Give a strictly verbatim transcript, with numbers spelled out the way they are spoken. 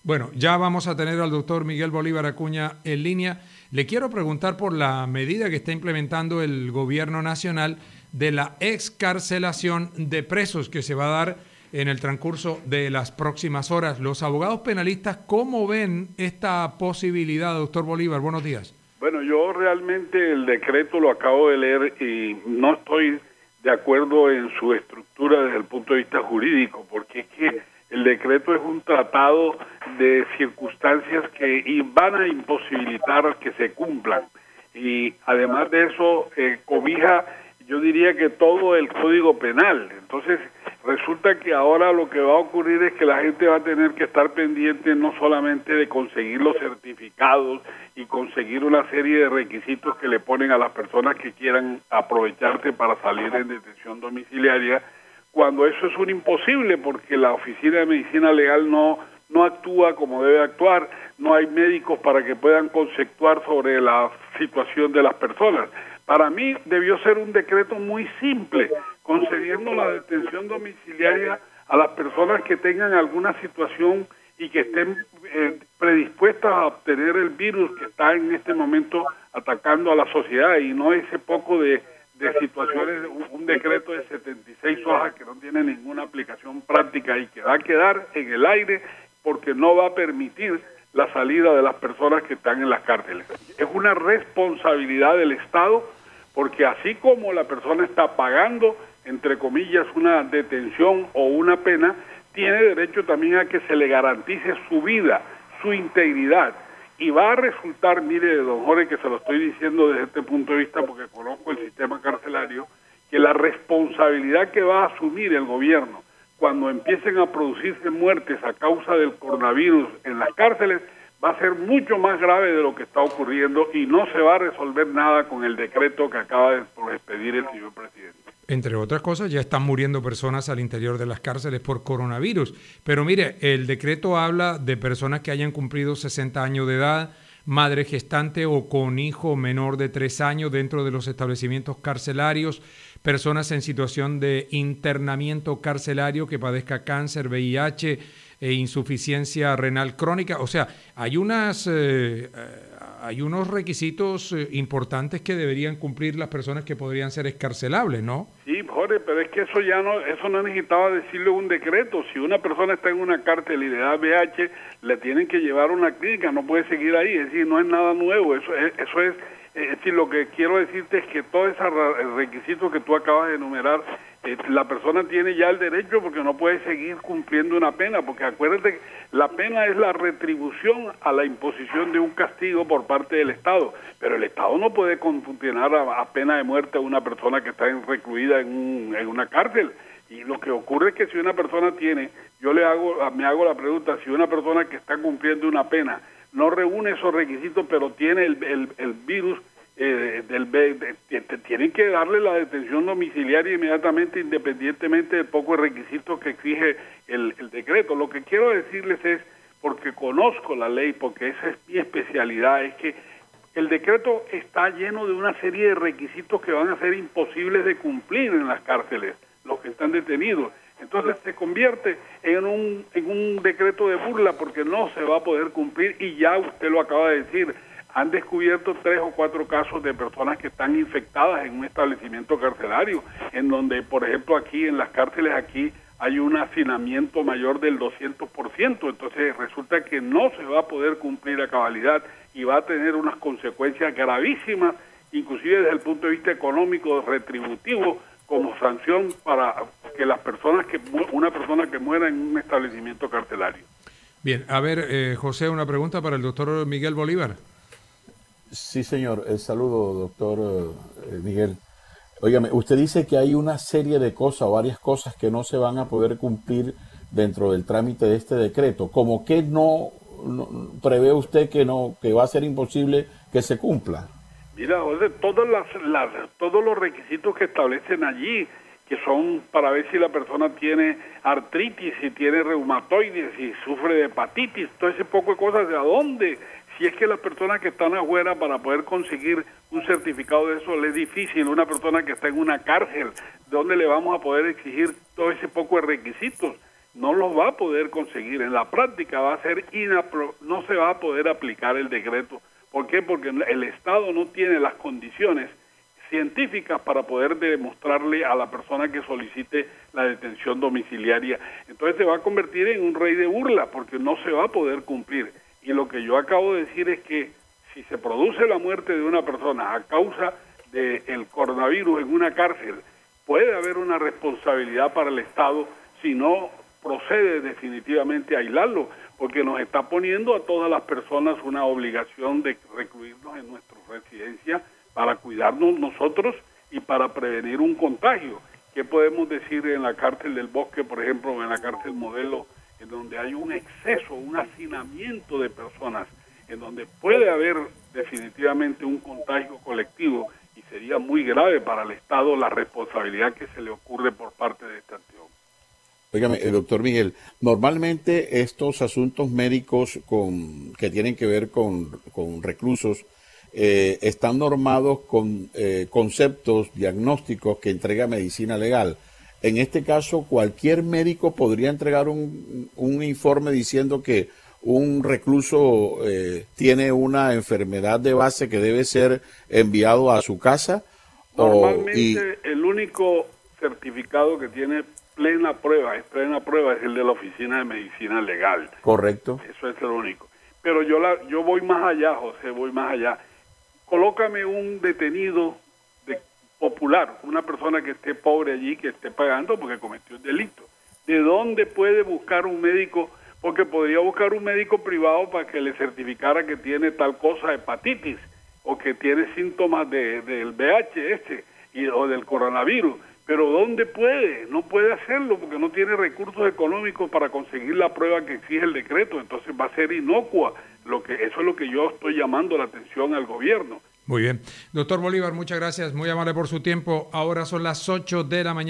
Bueno, ya vamos a tener al doctor Miguel Bolívar Acuña en línea. Le quiero preguntar por la medida que está implementando el gobierno nacional de la excarcelación de presos que se va a dar en el transcurso de las próximas horas. Los abogados penalistas, ¿cómo ven esta posibilidad, doctor Bolívar? Buenos días. Bueno, yo realmente el decreto lo acabo de leer y no estoy de acuerdo en su estructura desde el punto de vista jurídico, porque es que el decreto es un tratado de circunstancias que van a imposibilitar que se cumplan. Y además de eso, eh, cobija, yo diría que todo el Código Penal. Entonces, resulta que ahora lo que va a ocurrir es que la gente va a tener que estar pendiente no solamente de conseguir los certificados y conseguir una serie de requisitos que le ponen a las personas que quieran aprovecharse para salir en detención domiciliaria, cuando eso es un imposible porque la Oficina de Medicina Legal no, no actúa como debe actuar, no hay médicos para que puedan conceptuar sobre la situación de las personas. Para mí debió ser un decreto muy simple, concediendo la detención domiciliaria a las personas que tengan alguna situación y que estén eh, predispuestas a obtener el virus que está en este momento atacando a la sociedad, y no ese poco de, de situaciones, un, un decreto de setenta y seis hojas que no tiene ninguna aplicación práctica y que va a quedar en el aire porque no va a permitir la salida de las personas que están en las cárceles. Es una responsabilidad del Estado, porque así como la persona está pagando, entre comillas, una detención o una pena, tiene derecho también a que se le garantice su vida, su integridad. Y va a resultar, mire, don Jorge, que se lo estoy diciendo desde este punto de vista porque conozco el sistema carcelario, que la responsabilidad que va a asumir el gobierno cuando empiecen a producirse muertes a causa del coronavirus en las cárceles va a ser mucho más grave de lo que está ocurriendo, y no se va a resolver nada con el decreto que acaba de expedir el señor presidente. Entre otras cosas, ya están muriendo personas al interior de las cárceles por coronavirus. Pero mire, el decreto habla de personas que hayan cumplido sesenta años de edad, madre gestante o con hijo menor de tres años dentro de los establecimientos carcelarios, personas en situación de internamiento carcelario que padezca cáncer, V I H e insuficiencia renal crónica. O sea, hay unas eh, hay unos requisitos eh, importantes que deberían cumplir las personas que podrían ser excarcelables, ¿no? Sí, Jorge, pero es que eso ya no, eso no necesitaba decirlo en un decreto. Si una persona está en una cárcel y le da V I H, le tienen que llevar a una clínica, no puede seguir ahí. Es decir, no es nada nuevo. Eso es, eso es, es decir, lo que quiero decirte es que todos esos requisitos que tú acabas de enumerar, eh, la persona tiene ya el derecho, porque no puede seguir cumpliendo una pena, porque acuérdate, la pena es la retribución a la imposición de un castigo por parte del Estado, pero el Estado no puede condenar a, a pena de muerte a una persona que está en, recluida en, un, en una cárcel. Y lo que ocurre es que si una persona tiene, yo le hago, me hago la pregunta, si una persona que está cumpliendo una pena no reúne esos requisitos, pero tiene el, el, el virus eh, del de, de, de, tienen que darle la detención domiciliaria inmediatamente, independientemente del poco requisitos que exige el, el decreto. Lo que quiero decirles es, porque conozco la ley, porque esa es mi especialidad, es que el decreto está lleno de una serie de requisitos que van a ser imposibles de cumplir en las cárceles, los que están detenidos. Entonces se convierte en un, en un decreto de burla, porque no se va a poder cumplir, y ya usted lo acaba de decir, han descubierto tres o cuatro casos de personas que están infectadas en un establecimiento carcelario, en donde, por ejemplo, aquí en las cárceles aquí hay un hacinamiento mayor del doscientos por ciento, entonces resulta que no se va a poder cumplir a cabalidad y va a tener unas consecuencias gravísimas, inclusive desde el punto de vista económico, retributivo, como sanción para que las personas que una persona que muera en un establecimiento carcelario. Bien, a ver, eh, José, una pregunta para el doctor Miguel Bolívar. Sí, señor. El saludo, doctor eh, Miguel. Óigame, usted dice que hay una serie de cosas, varias cosas que no se van a poder cumplir dentro del trámite de este decreto. ¿Cómo que no, no prevé usted que no, que va a ser imposible que se cumpla? Mira, José, todas las, las, todos los requisitos que establecen allí, que son para ver si la persona tiene artritis, si tiene reumatoides, si sufre de hepatitis, todo ese poco de cosas, ¿de a dónde? Si es que las personas que están afuera, para poder conseguir un certificado de eso, le es difícil. Una persona que está en una cárcel, ¿de dónde le vamos a poder exigir todo ese poco de requisitos? no los va a poder conseguir. En la práctica va a ser inapro no se va a poder aplicar el decreto. ¿Por qué? Porque el Estado no tiene las condiciones científicas para poder demostrarle a la persona que solicite la detención domiciliaria. Entonces se va a convertir en un rey de burla porque no se va a poder cumplir. Y lo que yo acabo de decir es que si se produce la muerte de una persona a causa del coronavirus en una cárcel, puede haber una responsabilidad para el Estado si no procede definitivamente a aislarlo, porque nos está poniendo a todas las personas una obligación de recluirnos en nuestras residencias para cuidarnos nosotros y para prevenir un contagio. ¿Qué podemos decir en la cárcel del Bosque, por ejemplo, en la cárcel Modelo, en donde hay un exceso, un hacinamiento de personas, en donde puede haber definitivamente un contagio colectivo y sería muy grave para el Estado la responsabilidad que se le ocurre por parte de esta acción? Óigame, eh, doctor Miguel, normalmente estos asuntos médicos con, que tienen que ver con, con reclusos eh, están normados con eh, conceptos diagnósticos que entrega medicina legal. En este caso, cualquier médico podría entregar un, un informe diciendo que un recluso eh, tiene una enfermedad de base que debe ser enviado a su casa. Normalmente o, y... el único certificado que tiene plena prueba, es plena prueba, es el de la Oficina de Medicina Legal. Correcto. Eso es lo único. Pero yo la, yo voy más allá, José, voy más allá. Colócame un detenido de, popular, una persona que esté pobre allí, que esté pagando porque cometió el delito. ¿De dónde puede buscar un médico? Porque podría buscar un médico privado para que le certificara que tiene tal cosa, hepatitis, o que tiene síntomas de, del V I H y, o del coronavirus. Pero ¿dónde puede? No puede hacerlo porque no tiene recursos económicos para conseguir la prueba que exige el decreto. Entonces va a ser inocua. Lo que, eso es lo que yo estoy llamando la atención al gobierno. Muy bien. Doctor Bolívar, muchas gracias. Muy amable por su tiempo. Ahora son las ocho de la mañana.